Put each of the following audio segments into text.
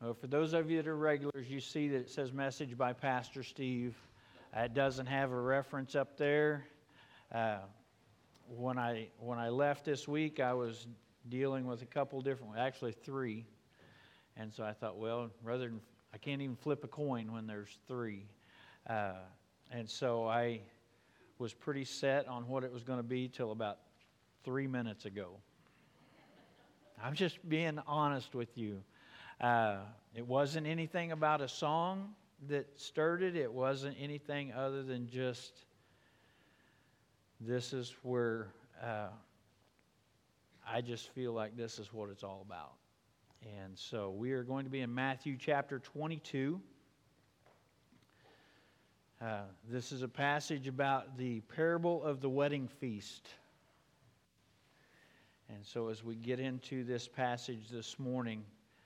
Well, for those of you that are regulars, you see that it says message by Pastor Steve. It doesn't have a reference up there. When I left this week, I was dealing with a couple different, actually three. And so I thought, well, rather than, I can't even flip a coin when there's three. And so I was pretty set on what it was going to be till about 3 minutes ago. I'm just being honest with you. It wasn't anything about a song that stirred it. It wasn't anything other than just, this is where I just feel like this is what it's all about. And so we are going to be in Matthew chapter 22. This is a passage about the parable of the wedding feast. And so as we get into this passage this morning,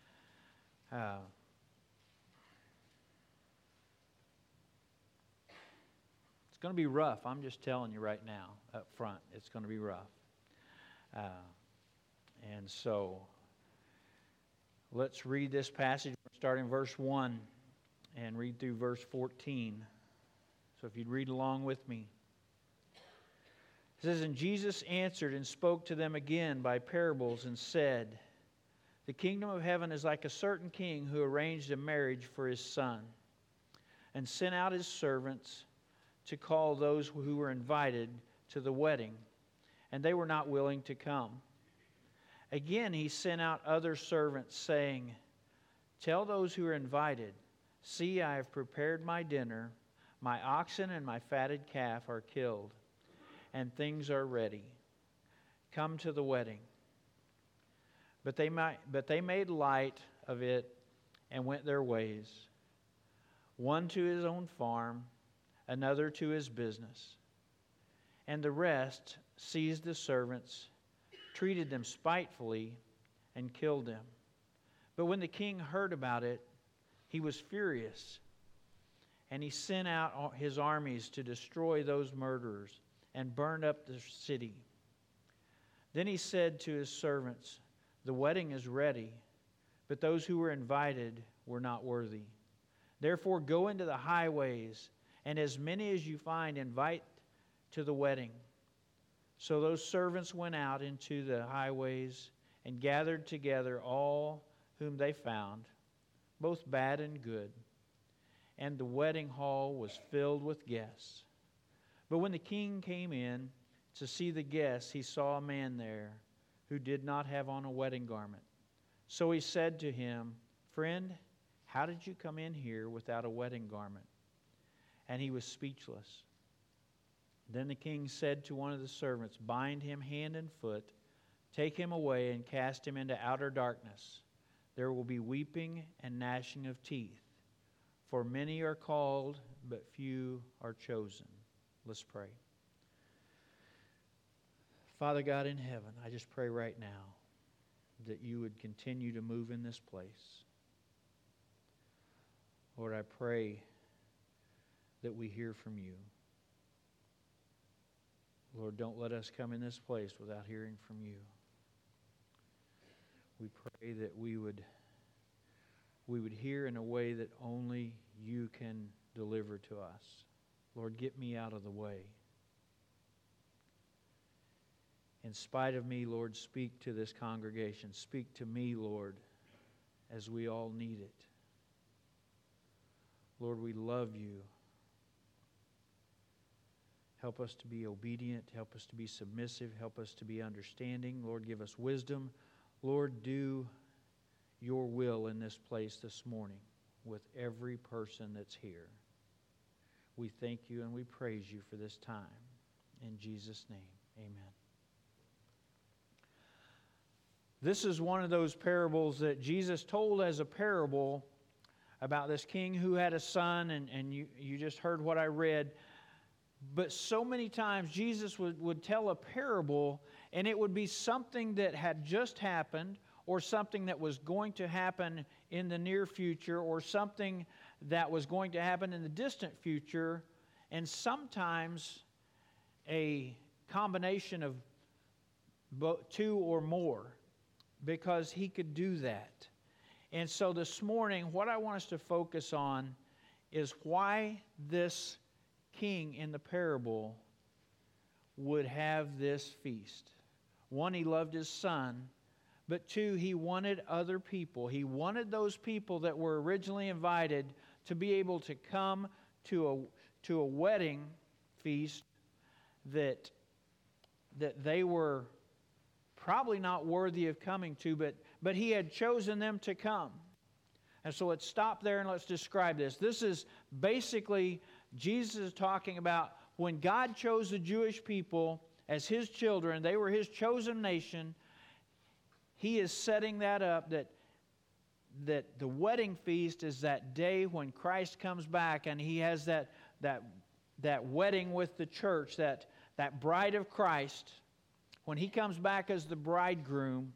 it's going to be rough. I'm just telling you right now, up front, it's going to be rough. And so let's read this passage. We're starting verse 1 and read through verse 14. So if you'd read along with me. It says, "And Jesus answered and spoke to them again by parables and said, The kingdom of heaven is like a certain king who arranged a marriage for his son and sent out his servants to call those who were invited to the wedding, and they were not willing to come. Again he sent out other servants, saying, Tell those who are invited, See, I have prepared my dinner. My oxen and my fatted calf are killed, and things are ready. Come to the wedding. But they made light of it and went their ways, one to his own farm, another to his business. And the rest seized the servants, treated them spitefully, and killed them. But when the king heard about it, he was furious, and he sent out his armies to destroy those murderers and burned up the city. Then he said to his servants, The wedding is ready, but those who were invited were not worthy. Therefore go into the highways, and as many as you find, invite to the wedding. So those servants went out into the highways and gathered together all whom they found, both bad and good. And the wedding hall was filled with guests. But when the king came in to see the guests, he saw a man there who did not have on a wedding garment. So he said to him, Friend, how did you come in here without a wedding garment? And he was speechless. Then the king said to one of the servants, Bind him hand and foot, take him away and cast him into outer darkness. There will be weeping and gnashing of teeth. For many are called, but few are chosen. Let's pray. Father God in heaven, I just pray right now that you would continue to move in this place. Lord, I pray that we hear from you. Lord, don't let us come in this place without hearing from you. We pray that we would hear in a way that only you can deliver to us. Lord, get me out of the way. In spite of me, Lord, speak to this congregation. Speak to me, Lord, as we all need it. Lord, we love you. Help us to be obedient. Help us to be submissive. Help us to be understanding. Lord, give us wisdom. Lord, do your will in this place this morning with every person that's here. We thank you and we praise you for this time. In Jesus' name, amen. This is one of those parables that Jesus told as a parable about this king who had a son, and you just heard what I read. But so many times Jesus would tell a parable, and it would be something that had just happened, or something that was going to happen in the near future, or something that was going to happen in the distant future, and sometimes a combination of two or more, because he could do that. And so this morning, what I want us to focus on is why this king in the parable would have this feast. One, he loved his son, but two, he wanted other people. He wanted those people that were originally invited to be able to come to a wedding feast that they were probably not worthy of coming to, but he had chosen them to come. And so let's stop there and let's describe this. This is basically Jesus is talking about when God chose the Jewish people as His children, they were His chosen nation. He is setting that up, that the wedding feast is that day when Christ comes back and He has that wedding with the church, that bride of Christ. When He comes back as the bridegroom,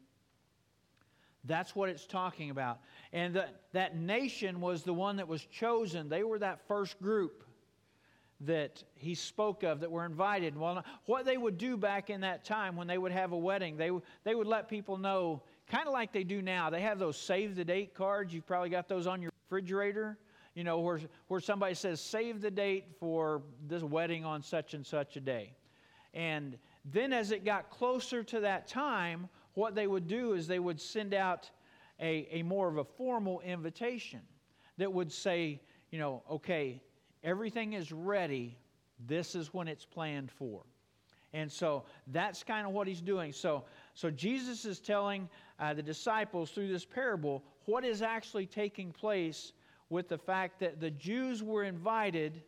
that's what it's talking about. And that nation was the one that was chosen. They were that first group that He spoke of that were invited. Well, what they would do back in that time when they would have a wedding, they would let people know, kind of like they do now. They have those save the date cards. You've probably got those on your refrigerator, you know, where somebody says, save the date for this wedding on such and such a day. And then as it got closer to that time, what they would do is they would send out a more of a formal invitation that would say, you know, okay, everything is ready. This is when it's planned for. And so that's kind of what He's doing. So Jesus is telling the disciples through this parable what is actually taking place with the fact that the Jews were invited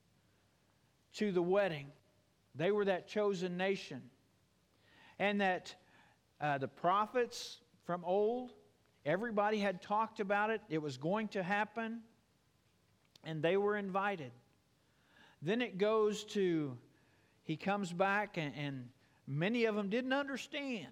to the wedding. They were that chosen nation. And that the prophets from old, everybody had talked about it. It was going to happen. And they were invited. Then it goes to, He comes back and many of them didn't understand.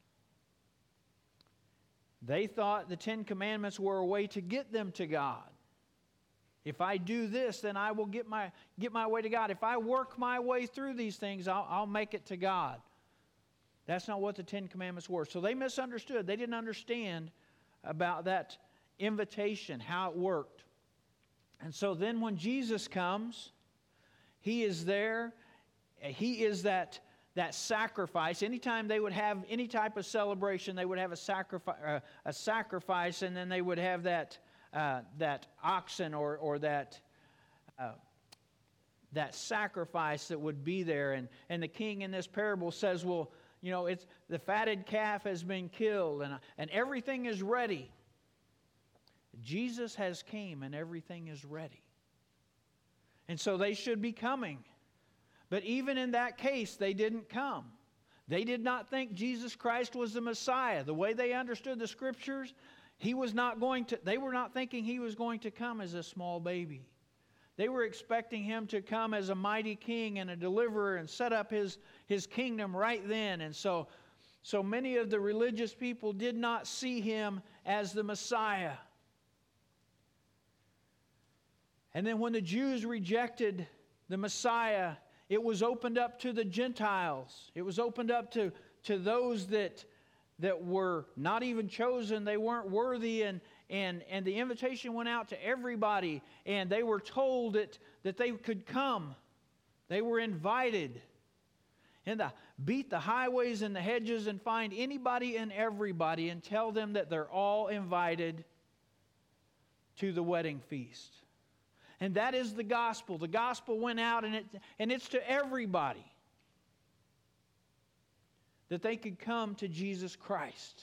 They thought the Ten Commandments were a way to get them to God. If I do this, then I will get my way to God. If I work my way through these things, I'll make it to God. That's not what the Ten Commandments were. So they misunderstood. They didn't understand about that invitation, how it worked. And so then when Jesus comes, He is there. He is that sacrifice. Anytime they would have any type of celebration, they would have a sacrifice, and then they would have that oxen or that sacrifice that would be there. And the king in this parable says, well, you know, it's the fatted calf has been killed and everything is ready. Jesus has came and everything is ready. And so they should be coming. But even in that case, they didn't come. They did not think Jesus Christ was the Messiah. The way they understood the Scriptures, they were not thinking He was going to come as a small baby. They were expecting Him to come as a mighty king and a deliverer and set up His kingdom right then. And so many of the religious people did not see Him as the Messiah. And then when the Jews rejected the Messiah, it was opened up to the Gentiles. It was opened up to those that were not even chosen. They weren't worthy, and the invitation went out to everybody, and they were told that they could come. They were invited. And beat the highways and the hedges and find anybody and everybody and tell them that they're all invited to the wedding feast. And that is the gospel. The gospel went out and it's to everybody that they could come to Jesus Christ.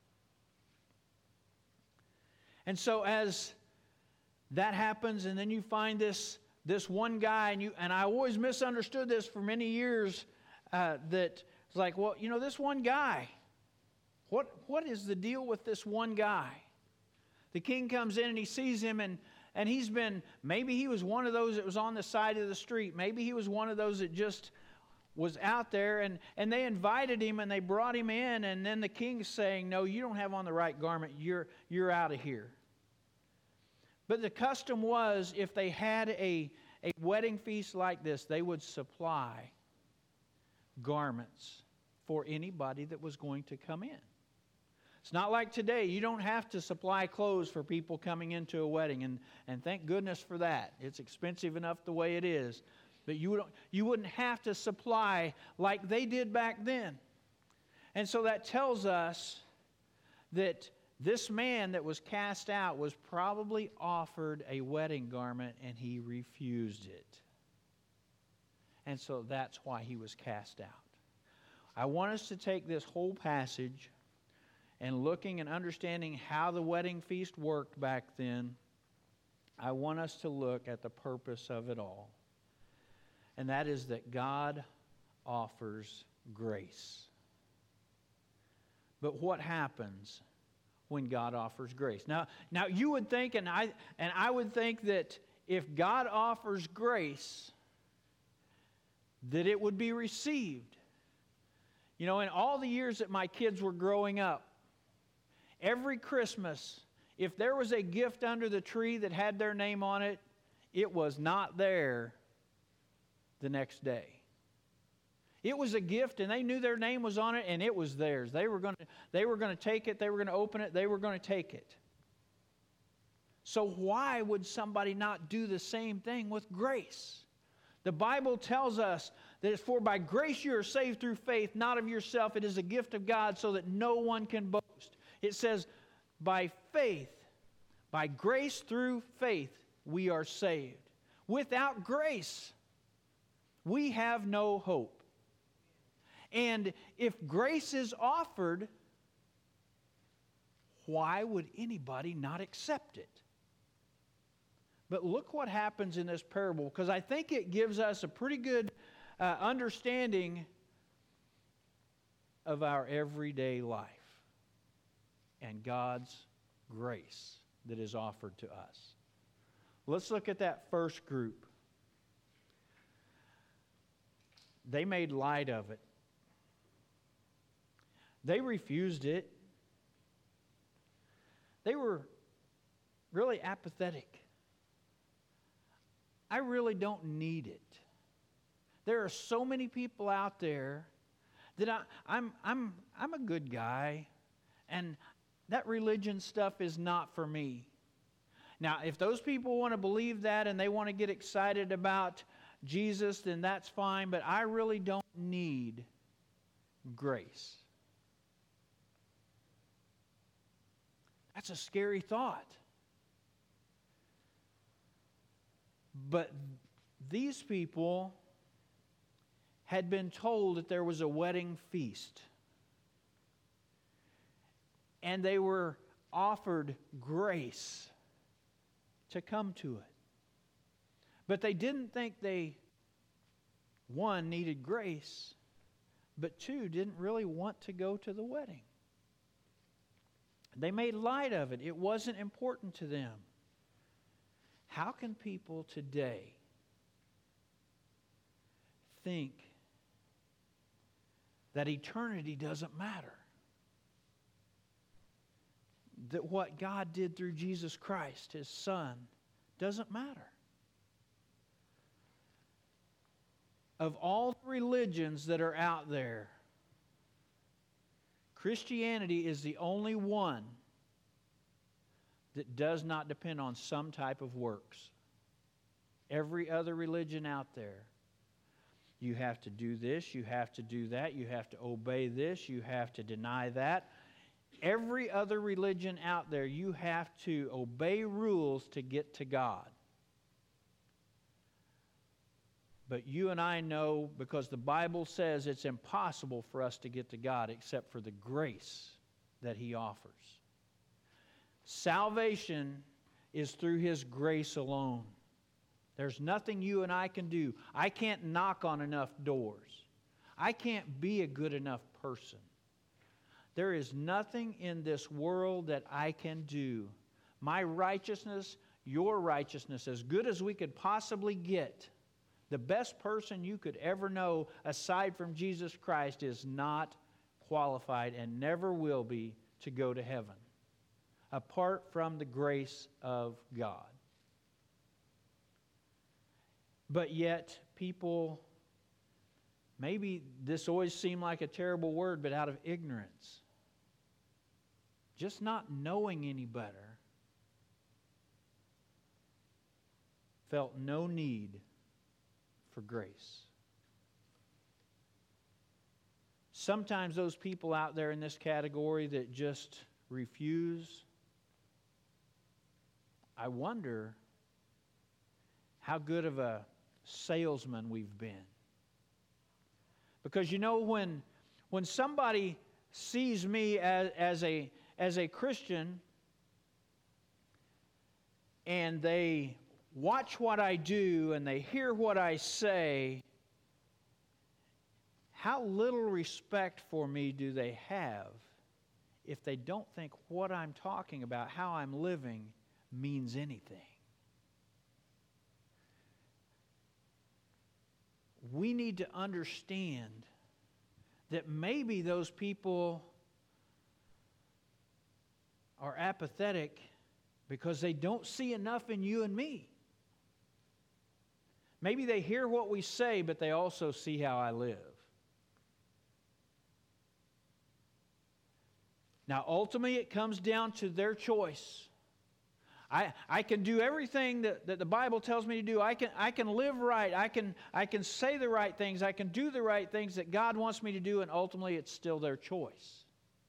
And so as that happens, and then you find this one guy, and I always misunderstood this for many years, that it's like, well, you know, this one guy, what is the deal with this one guy? The king comes in and he sees him, and maybe he was one of those that was on the side of the street. Maybe he was one of those that just was out there, and they invited him and they brought him in, and then the king's saying, no, you don't have on the right garment. You're out of here. But the custom was, if they had a wedding feast like this, they would supply garments for anybody that was going to come in. It's not like today. You don't have to supply clothes for people coming into a wedding, and thank goodness for that. It's expensive enough the way it is. But you wouldn't have to supply like they did back then. And so that tells us that this man that was cast out was probably offered a wedding garment and he refused it. And so that's why he was cast out. I want us to take this whole passage and looking and understanding how the wedding feast worked back then. I want us to look at the purpose of it all. And that is that God offers grace. But what happens when God offers grace? Now you would think, and I would think that if God offers grace, that it would be received. You know, in all the years that my kids were growing up, every Christmas, if there was a gift under the tree that had their name on it, it was not there the next day. It was a gift, and they knew their name was on it, and it was theirs. They were going to take it. They were going to open it. They were going to take it. So why would somebody not do the same thing with grace? The Bible tells us that it's for by grace you are saved through faith, not of yourself. It is a gift of God so that no one can boast. It says, by faith, by grace through faith, we are saved. Without grace, we have no hope. And if grace is offered, why would anybody not accept it? But look what happens in this parable, because I think it gives us a pretty good understanding of our everyday life and God's grace that is offered to us. Let's look at that first group. They made light of it. They refused it. They were really apathetic. I really don't need it. There are so many people out there that I'm a good guy, and that religion stuff is not for me. Now, if those people want to believe that and they want to get excited about Jesus, then that's fine, but I really don't need grace. That's a scary thought. But these people had been told that there was a wedding feast. And they were offered grace to come to it. But they didn't think they, one, needed grace, but two, didn't really want to go to the wedding. They made light of it. It wasn't important to them. How can people today think that eternity doesn't matter? That what God did through Jesus Christ, His Son, doesn't matter? Of all the religions that are out there, Christianity is the only one that does not depend on some type of works. Every other religion out there, you have to do this, you have to do that, you have to obey this, you have to deny that. Every other religion out there, you have to obey rules to get to God. But you and I know, because the Bible says it's impossible for us to get to God except for the grace that He offers. Salvation is through His grace alone. There's nothing you and I can do. I can't knock on enough doors. I can't be a good enough person. There is nothing in this world that I can do. My righteousness, your righteousness, as good as we could possibly get, the best person you could ever know aside from Jesus Christ is not qualified and never will be to go to heaven, apart from the grace of God. But yet, people, maybe this always seemed like a terrible word, but out of ignorance, just not knowing any better, felt no need for grace. Sometimes those people out there in this category that just refuse, I wonder how good of a salesman we've been. Because when somebody sees me as a Christian and they watch what I do and they hear what I say, how little respect for me do they have if they don't think what I'm talking about, how I'm living, means anything? We need to understand that maybe those people are apathetic because they don't see enough in you and me. Maybe they hear what we say, but they also see how I live. Now, ultimately, it comes down to their choice. I can do everything that the Bible tells me to do. I can live right. I can say the right things. I can do the right things that God wants me to do, and ultimately, it's still their choice.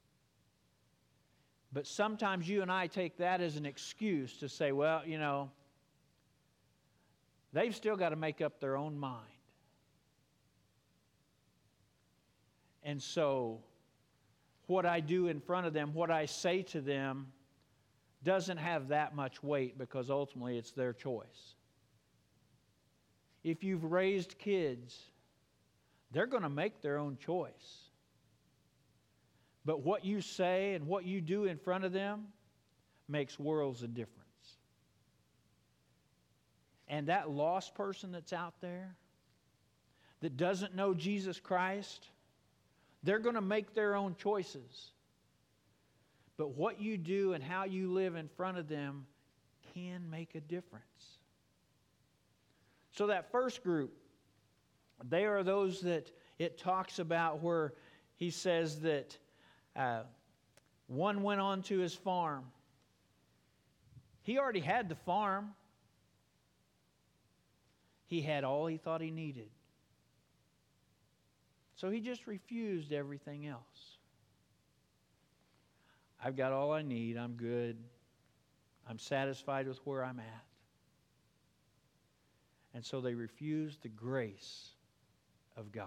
But sometimes you and I take that as an excuse to say, well, they've still got to make up their own mind. And so, what I do in front of them, what I say to them, doesn't have that much weight because ultimately it's their choice. If you've raised kids, they're going to make their own choice. But what you say and what you do in front of them makes worlds of difference. And that lost person that's out there that doesn't know Jesus Christ, they're going to make their own choices. But what you do and how you live in front of them can make a difference. So that first group, they are those that it talks about where he says that one went on to his farm. He already had the farm. He had all he thought he needed. So he just refused everything else. I've got all I need. I'm good. I'm satisfied with where I'm at. And so they refused the grace of God.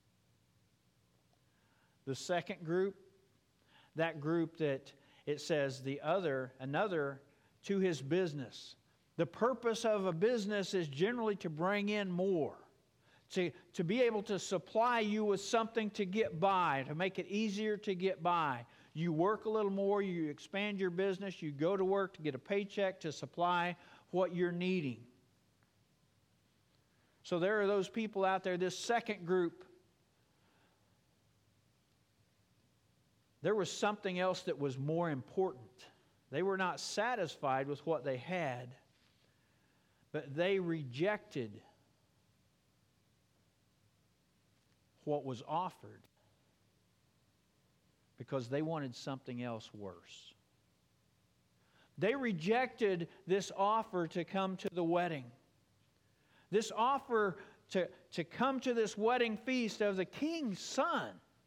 The second group, that group that it says another to his business. The purpose of a business is generally to bring in more. To be able to supply you with something to get by, to make it easier to get by. You work a little more, you expand your business, you go to work to get a paycheck to supply what you're needing. So there are those people out there, this second group. There was something else that was more important. They were not satisfied with what they had, but they rejected what was offered because they wanted something else worse. They rejected this offer to come to the wedding. This offer to come to this wedding feast of the king's son.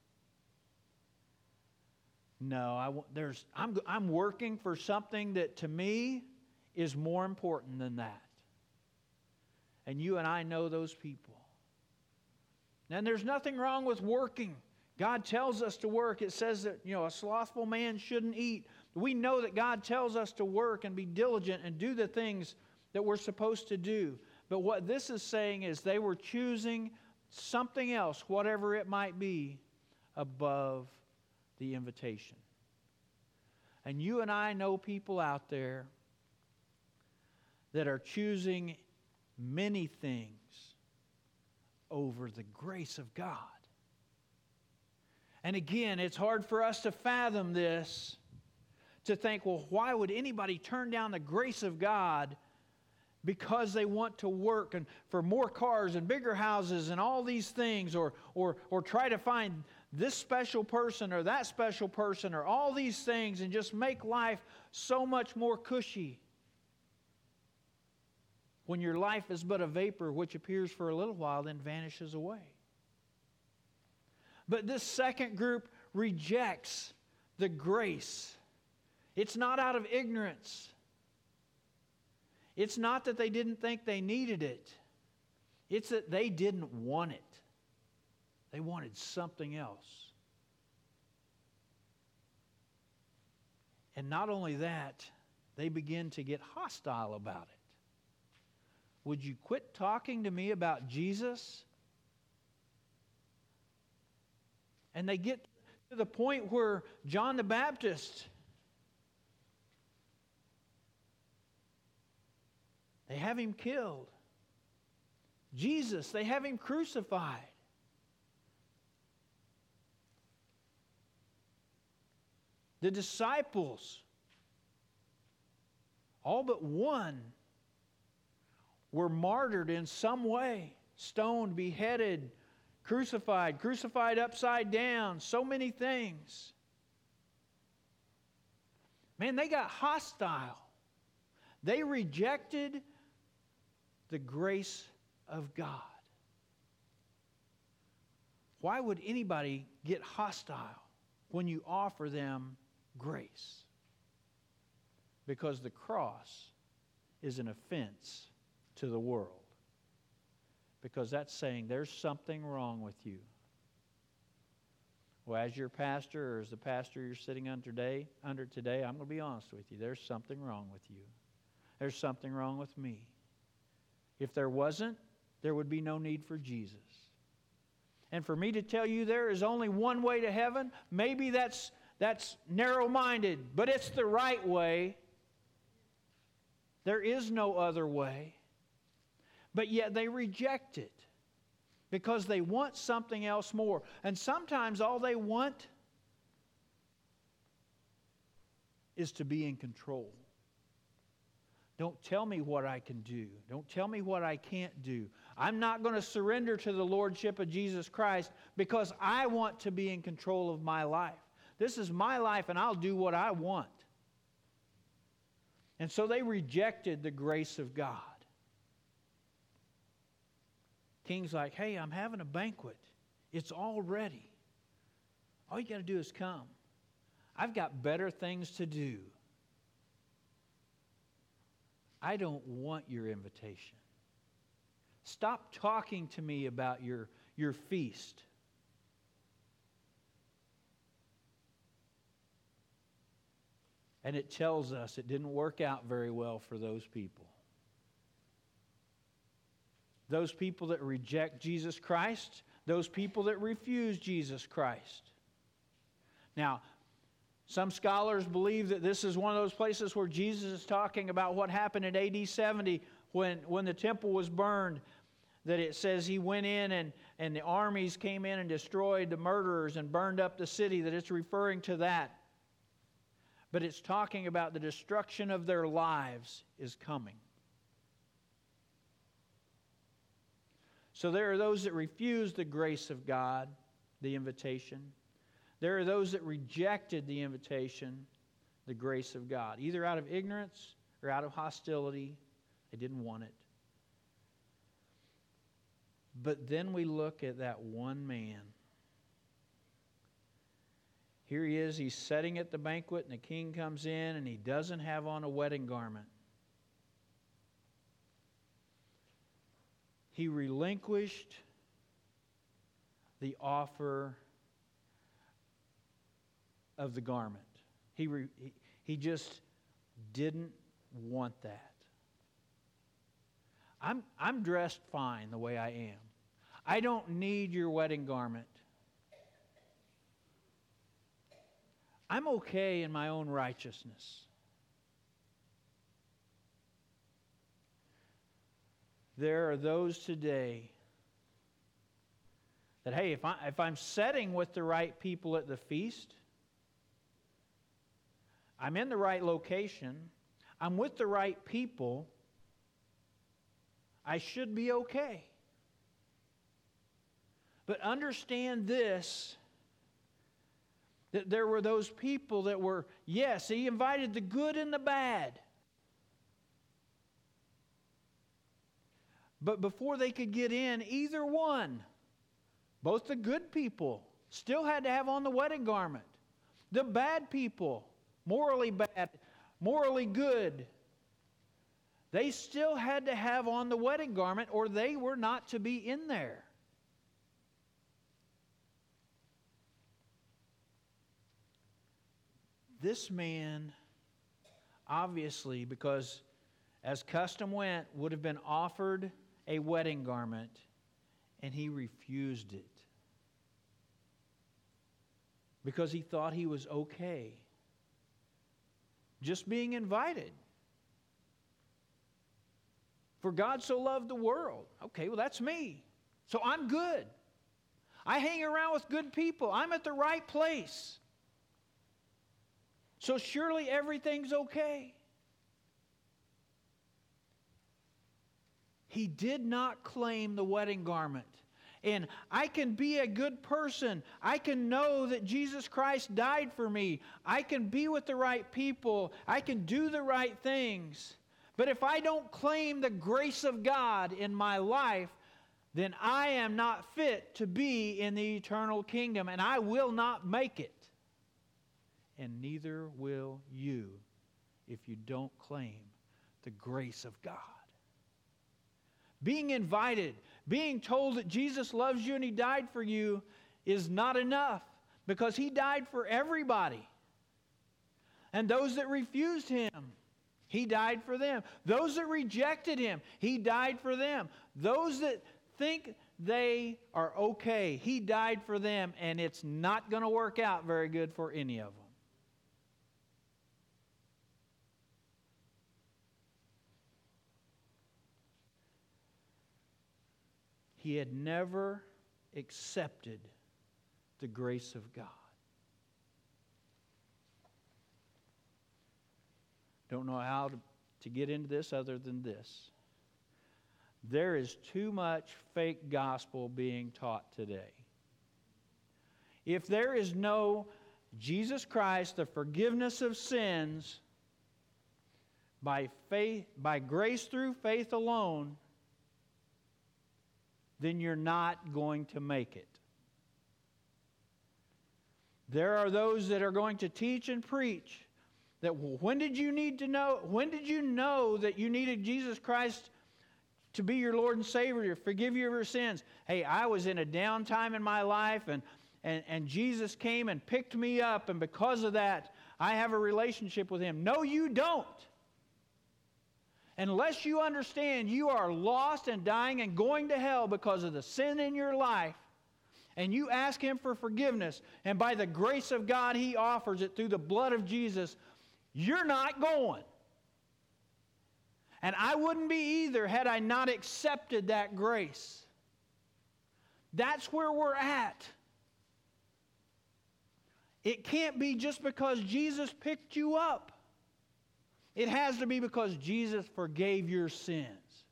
No, I'm working for something that to me is more important than that. And you and I know those people. And there's nothing wrong with working. God tells us to work. It says that, a slothful man shouldn't eat. We know that God tells us to work and be diligent and do the things that we're supposed to do. But what this is saying is they were choosing something else, whatever it might be, above the invitation. And you and I know people out there that are choosing many things over the grace of God. And again, it's hard for us to fathom this, to think, well, why would anybody turn down the grace of God because they want to work and for more cars and bigger houses and all these things, or try to find this special person or that special person or all these things and just make life so much more cushy, when your life is but a vapor which appears for a little while then vanishes away. But this second group rejects the grace. It's not out of ignorance. It's not that they didn't think they needed it. It's that they didn't want it. They wanted something else. And not only that, they begin to get hostile about it. Would you quit talking to me about Jesus? And they get to the point where John the Baptist, they have him killed. Jesus, they have him crucified. The disciples, all but one, were martyred in some way. Stoned, beheaded, crucified upside down, so many things. Man, they got hostile. They rejected the grace of God. Why would anybody get hostile when you offer them grace? Because the cross is an offense to the world. Because that's saying there's something wrong with you. Well, as your pastor or as the pastor you're sitting under today, I'm going to be honest with you. There's something wrong with you. There's something wrong with me. If there wasn't, there would be no need for Jesus. And for me to tell you there is only one way to heaven, maybe that's narrow-minded, but it's the right way. There is no other way. But yet they reject it because they want something else more. And sometimes all they want is to be in control. Don't tell me what I can do. Don't tell me what I can't do. I'm not going to surrender to the Lordship of Jesus Christ because I want to be in control of my life. This is my life and I'll do what I want. And so they rejected the grace of God. King's like, hey, I'm having a banquet. It's all ready. All you got to do is come. I've got better things to do. I don't want your invitation. Stop talking to me about your feast. And it tells us it didn't work out very well for those people. Those people that reject Jesus Christ, those people that refuse Jesus Christ. Now, some scholars believe that this is one of those places where Jesus is talking about what happened in AD 70 when the temple was burned. That it says he went in and the armies came in and destroyed the murderers and burned up the city, that it's referring to that. But it's talking about the destruction of their lives is coming. So there are those that refuse the grace of God, the invitation. There are those that rejected the invitation, the grace of God, either out of ignorance or out of hostility. They didn't want it. But then we look at that one man. Here he is, he's sitting at the banquet, and the king comes in, and he doesn't have on a wedding garment. He relinquished the offer of the garment. He just didn't want that. I'm dressed fine the way I am. I don't need your wedding garment. I'm okay in my own righteousness. There are those today that, hey, if I'm sitting with the right people at the feast, I'm in the right location, I'm with the right people, I should be okay. But understand this, There were those people that were, yes, he invited the good and the bad. But before they could get in, either one, both the good people still had to have on the wedding garment. The bad people, morally bad, morally good, they still had to have on the wedding garment, or they were not to be in there. This man, obviously, because as custom went, would have been offered a wedding garment, and he refused it because he thought he was okay just being invited. For God so loved the world. Okay, well, that's me. So I'm good. I hang around with good people. I'm at the right place. So surely everything's okay. He did not claim the wedding garment. And I can be a good person. I can know that Jesus Christ died for me. I can be with the right people. I can do the right things. But if I don't claim the grace of God in my life, then I am not fit to be in the eternal kingdom, and I will not make it. And neither will you if you don't claim the grace of God. Being invited, being told that Jesus loves you and He died for you is not enough, because He died for everybody. And those that refused Him, He died for them. Those that rejected Him, He died for them. Those that think they are okay, He died for them, and it's not going to work out very good for any of them. He had never accepted the grace of God. Don't know how to get into this other than this. There is too much fake gospel being taught today. If there is no Jesus Christ, the forgiveness of sins, by faith, by grace through faith alone, then you're not going to make it. There are those that are going to teach and preach that, well, when did you know that you needed Jesus Christ to be your Lord and Savior, to forgive you of your sins? Hey, I was in a down time in my life, and Jesus came and picked me up, and because of that, I have a relationship with Him. No, you don't. Unless you understand you are lost and dying and going to hell because of the sin in your life, and you ask Him for forgiveness, and by the grace of God He offers it through the blood of Jesus, you're not going. And I wouldn't be either had I not accepted that grace. That's where we're at. It can't be just because Jesus picked you up. It has to be because Jesus forgave your sins.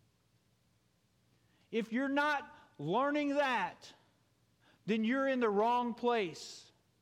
If you're not learning that, then you're in the wrong place.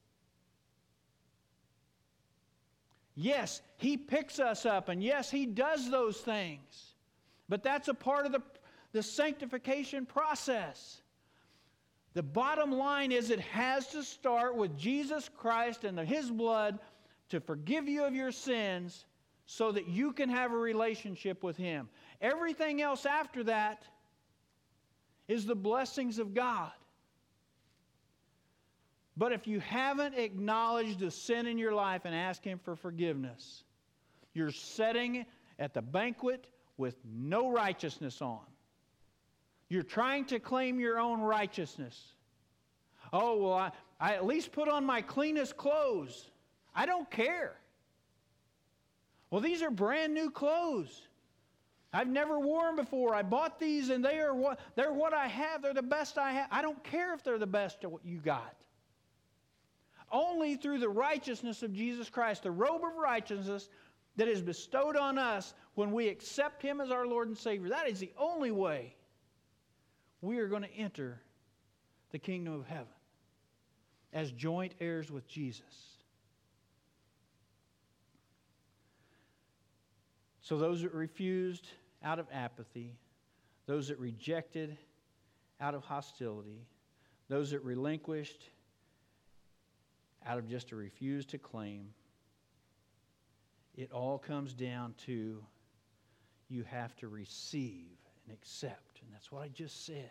Yes, He picks us up, and yes, He does those things. But that's a part of the sanctification process. The bottom line is it has to start with Jesus Christ and His blood to forgive you of your sins, so that you can have a relationship with Him. Everything else after that is the blessings of God. But if you haven't acknowledged the sin in your life and asked Him for forgiveness, you're sitting at the banquet with no righteousness on. You're trying to claim your own righteousness. Oh, well, I at least put on my cleanest clothes. I don't care. Well, these are brand new clothes. I've never worn before. I bought these, and they're what I have. They're the best I have. I don't care if they're the best of what you got. Only through the righteousness of Jesus Christ, the robe of righteousness that is bestowed on us when we accept Him as our Lord and Savior. That is the only way we are going to enter the kingdom of heaven as joint heirs with Jesus. So those that refused out of apathy, those that rejected out of hostility, those that relinquished out of just a refuse to claim, it all comes down to you have to receive and accept. And that's what I just said.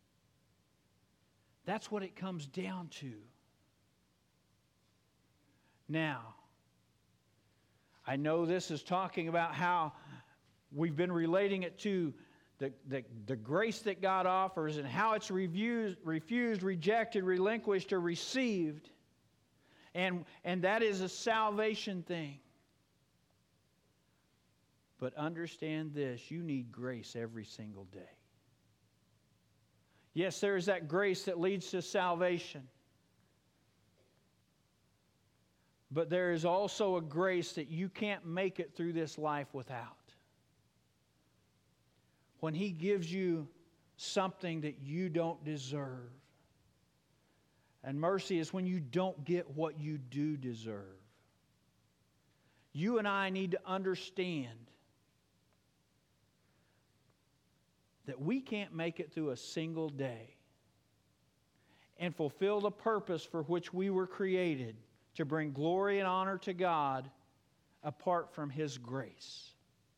That's what it comes down to. Now, I know this is talking about how we've been relating it to the grace that God offers and how it's refused, rejected, relinquished, or received. And that is a salvation thing. But understand this, you need grace every single day. Yes, there is that grace that leads to salvation. But there is also a grace that you can't make it through this life without. When He gives you something that you don't deserve. And mercy is when you don't get what you do deserve. You and I need to understand that we can't make it through a single day and fulfill the purpose for which we were created, to bring glory and honor to God apart from His grace.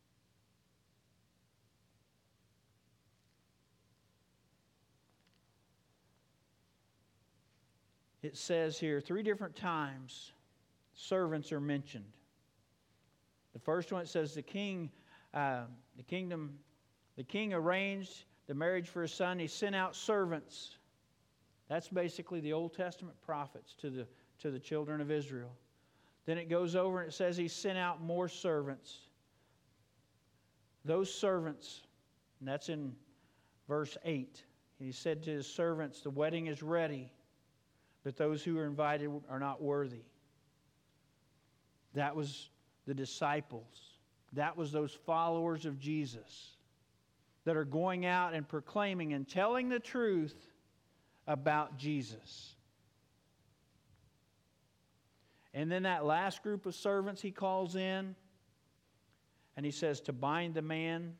It says here 3 different times servants are mentioned. The first one, it says the king arranged the marriage for his son. He sent out servants. That's basically the Old Testament prophets to the children of Israel. Then it goes over and it says he sent out more servants. Those servants, and that's in verse 8. He said to his servants, the wedding is ready, but those who are invited are not worthy. That was the disciples. That was those followers of Jesus that are going out and proclaiming and telling the truth about Jesus. And then that last group of servants He calls in, and He says to bind the man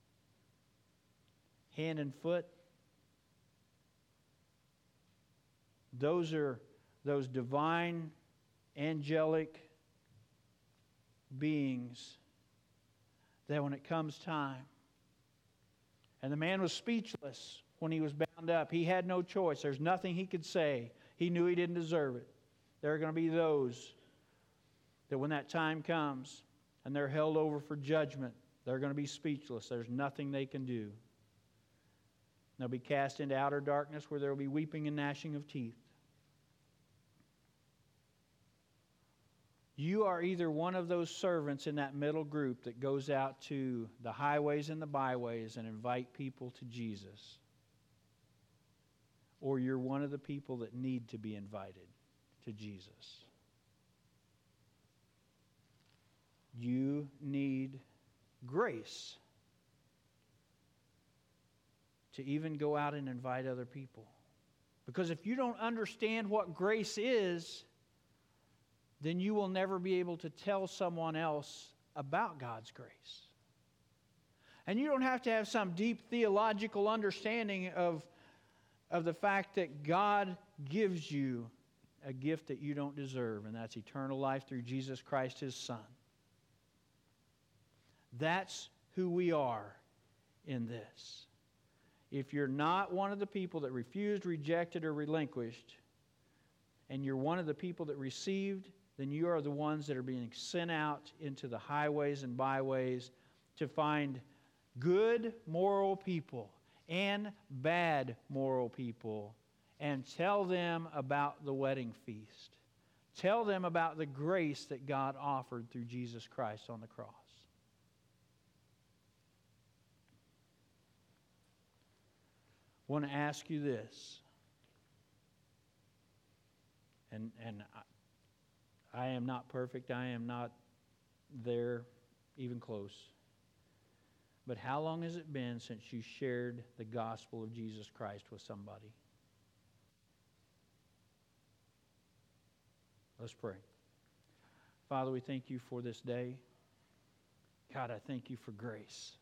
hand and foot. Those are those divine, angelic beings that when it comes time, and the man was speechless when he was bound up. He had no choice. There's nothing he could say. He knew he didn't deserve it. There are going to be those that when that time comes and they're held over for judgment, they're going to be speechless. There's nothing they can do. They'll be cast into outer darkness where there will be weeping and gnashing of teeth. You are either one of those servants in that middle group that goes out to the highways and the byways and invite people to Jesus, or you're one of the people that need to be invited to Jesus. You need grace to even go out and invite other people. Because if you don't understand what grace is, then you will never be able to tell someone else about God's grace. And you don't have to have some deep theological understanding of the fact that God gives you a gift that you don't deserve, and that's eternal life through Jesus Christ, His Son. That's who we are in this. If you're not one of the people that refused, rejected, or relinquished, and you're one of the people that received, then you are the ones that are being sent out into the highways and byways to find good moral people and bad moral people and tell them about the wedding feast. Tell them about the grace that God offered through Jesus Christ on the cross. I want to ask you this, and I am not perfect. I am not there even close. But how long has it been since you shared the gospel of Jesus Christ with somebody? Let's pray. Father, we thank You for this day. God, I thank you for grace.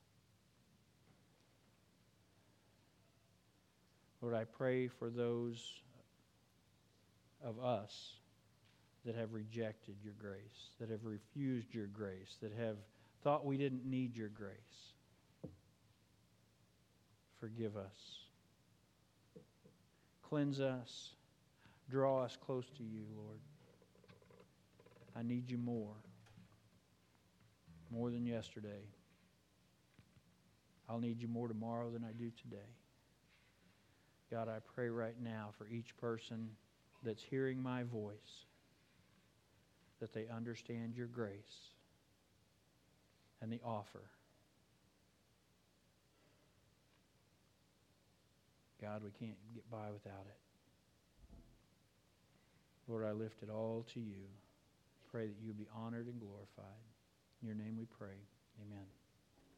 Lord, I pray for those of us that have rejected your grace, that have refused your grace, that have thought we didn't need your grace. Forgive us. Cleanse us. Draw us close to you, Lord. I need you more than yesterday. I'll need you more tomorrow than I do today. God, I pray right now for each person that's hearing my voice that they understand your grace and the offer. God, we can't get by without it. Lord, I lift it all to you. Pray that you be honored and glorified. In your name we pray. Amen.